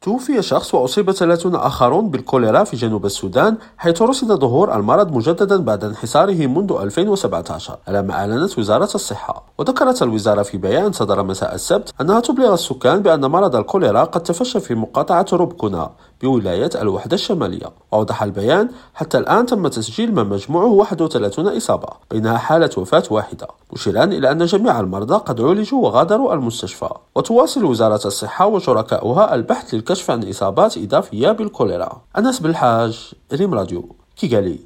توفي شخص وأصيب 30 آخرون بالكوليرا في جنوب السودان، حيث رصد ظهور المرض مجددا بعد انحصاره منذ 2017 على ما أعلنت وزارة الصحة. وذكرت الوزارة في بيان صدر مساء السبت أنها تبلغ السكان بأن مرض الكوليرا قد تفشى في مقاطعة ربكونا بولاية الوحدة الشمالية. وأوضح البيان: حتى الآن تم تسجيل ما مجموعه 31 إصابة، بينها حالة وفاة واحدة، مشيرا إلى أن جميع المرضى قد عولجوا وغادروا المستشفى. وتواصل وزارة الصحة وشركاؤها البحث للكشف عن إصابات إضافية بالكوليرا. أنس بالحاج، ريم راديو، كيغالي.